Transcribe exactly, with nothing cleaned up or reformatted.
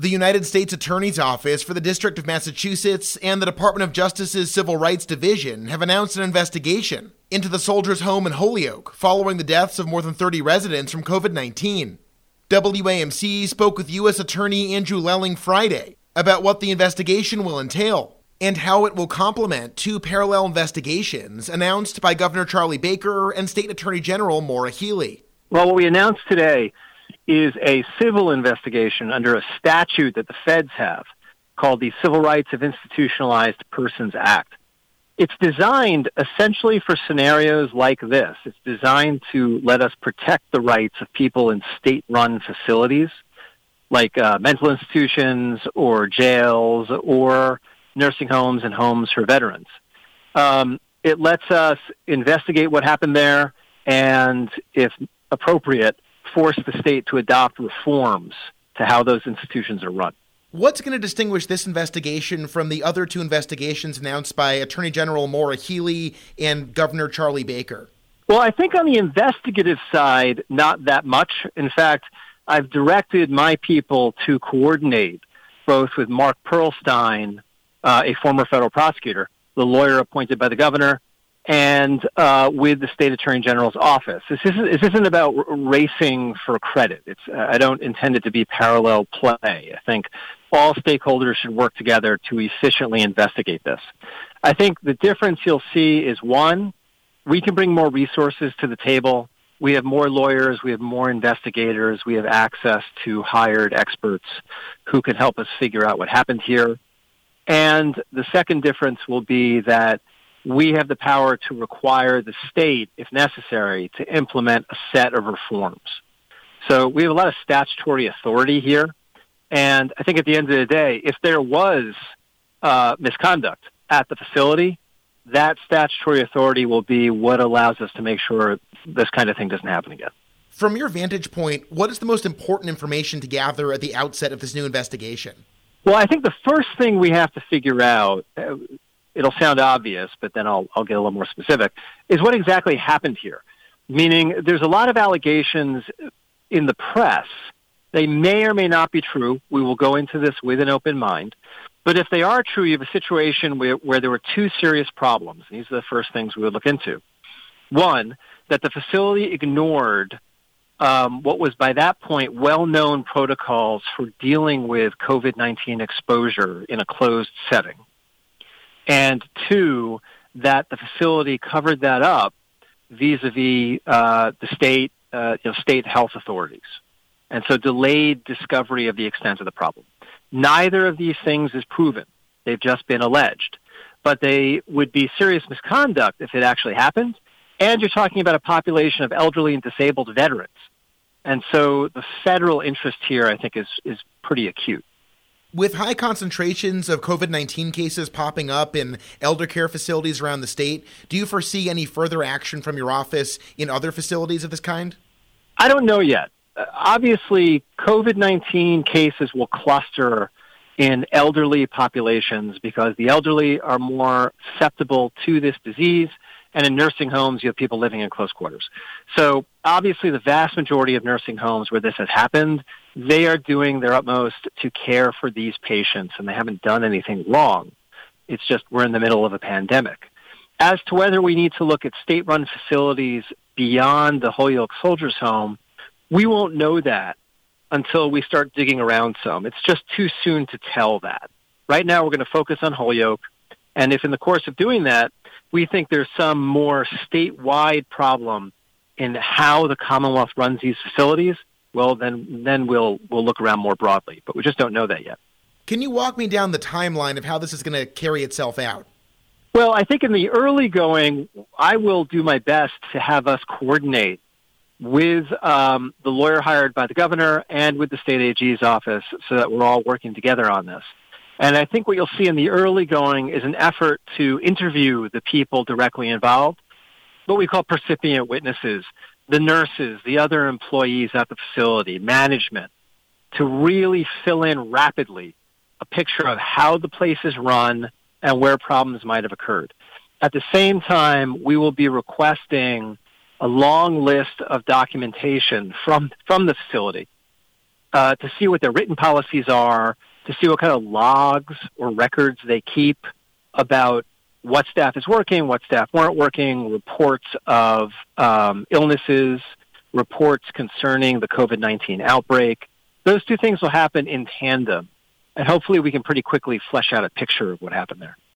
The United States Attorney's Office for the District of Massachusetts and the Department of Justice's Civil Rights Division have announced an investigation into the Soldiers' Home in Holyoke following the deaths of more than thirty residents from covid nineteen. W A M C spoke with U S Attorney Andrew Lelling Friday about what the investigation will entail and how it will complement two parallel investigations announced by Governor Charlie Baker and State Attorney General Maura Healey. Well, what we announced today is a civil investigation under a statute that the feds have called the Civil Rights of Institutionalized Persons Act. It's designed essentially for scenarios like this. It's designed to let us protect the rights of people in state-run facilities like uh, mental institutions or jails or nursing homes and homes for veterans. Um, it lets us investigate what happened there and, if appropriate, force the state to adopt reforms to how those institutions are run. What's going to distinguish this investigation from the other two investigations announced by Attorney General Maura Healey and Governor Charlie Baker? Well, I think on the investigative side, not that much. In fact, I've directed my people to coordinate both with Mark Perlstein, uh, a former federal prosecutor, the lawyer appointed by the governor, and uh, with the state attorney general's office. This isn't, this isn't about r- racing for credit. It's, uh, I don't intend it to be parallel play. I think all stakeholders should work together to efficiently investigate this. I think the difference you'll see is, one, we can bring more resources to the table. We have more lawyers. We have more investigators. We have access to hired experts who can help us figure out what happened here. And the second difference will be that we have the power to require the state, if necessary, to implement a set of reforms. So we have a lot of statutory authority here. And I think at the end of the day, if there was uh, misconduct at the facility, that statutory authority will be what allows us to make sure this kind of thing doesn't happen again. From your vantage point, what is the most important information to gather at the outset of this new investigation? Well, I think the first thing we have to figure out, uh, it'll sound obvious, but then I'll, I'll get a little more specific, is what exactly happened here. Meaning there's a lot of allegations in the press. They may or may not be true. We will go into this with an open mind. But if they are true, you have a situation where, where there were two serious problems. These are the first things we would look into. One, that the facility ignored um, what was by that point well-known protocols for dealing with covid nineteen exposure in a closed setting. And two, that the facility covered that up vis-a-vis uh, the state, uh, you know, state health authorities, and so delayed discovery of the extent of the problem. Neither of these things is proven. They've just been alleged. But they would be serious misconduct if it actually happened, and you're talking about a population of elderly and disabled veterans. And so the federal interest here, I think, is is pretty acute. With high concentrations of covid nineteen cases popping up in elder care facilities around the state, do you foresee any further action from your office in other facilities of this kind? I don't know yet. Uh, obviously, covid nineteen cases will cluster in elderly populations because the elderly are more susceptible to this disease, and in nursing homes, you have people living in close quarters. So obviously, the vast majority of nursing homes where this has happened, they are doing their utmost to care for these patients, and they haven't done anything wrong. It's just we're in the middle of a pandemic. As to whether we need to look at state-run facilities beyond the Holyoke Soldiers' Home, we won't know that until we start digging around some. It's just too soon to tell that. Right now, we're going to focus on Holyoke, and if in the course of doing that, we think there's some more statewide problem in how the Commonwealth runs these facilities, well, then then we'll we'll look around more broadly. But we just don't know that yet. Can you walk me down the timeline of how this is going to carry itself out? Well, I think in the early going, I will do my best to have us coordinate with um, the lawyer hired by the governor and with the state A G's office so that we're all working together on this. And I think what you'll see in the early going is an effort to interview the people directly involved, what we call percipient witnesses, the nurses, the other employees at the facility, management, to really fill in rapidly a picture of how the place is run and where problems might have occurred. At the same time, we will be requesting a long list of documentation from, from the facility uh, to see what their written policies are, to see what kind of logs or records they keep about what staff is working, what staff weren't working, reports of um, illnesses, reports concerning the COVID nineteen outbreak. Those two things will happen in tandem, and hopefully we can pretty quickly flesh out a picture of what happened there.